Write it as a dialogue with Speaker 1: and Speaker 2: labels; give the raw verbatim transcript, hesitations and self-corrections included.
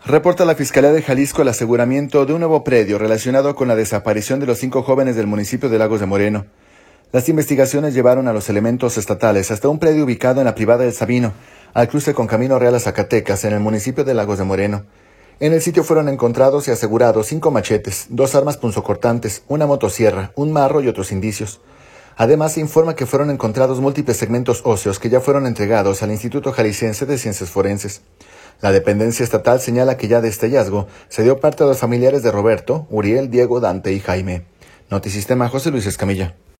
Speaker 1: Reporta la Fiscalía de Jalisco el aseguramiento de un nuevo predio relacionado con la desaparición de los cinco jóvenes del municipio de Lagos de Moreno. Las investigaciones llevaron a los elementos estatales hasta un predio ubicado en la privada del Sabino, al cruce con Camino Real a Zacatecas, en el municipio de Lagos de Moreno. En el sitio fueron encontrados y asegurados cinco machetes, dos armas punzocortantes, una motosierra, un marro y otros indicios. Además, se informa que fueron encontrados múltiples segmentos óseos que ya fueron entregados al Instituto Jalisciense de Ciencias Forenses. La dependencia estatal señala que ya de este hallazgo se dio parte a los familiares de Roberto, Uriel, Diego, Dante y Jaime. Notisistema, José Luis Escamilla.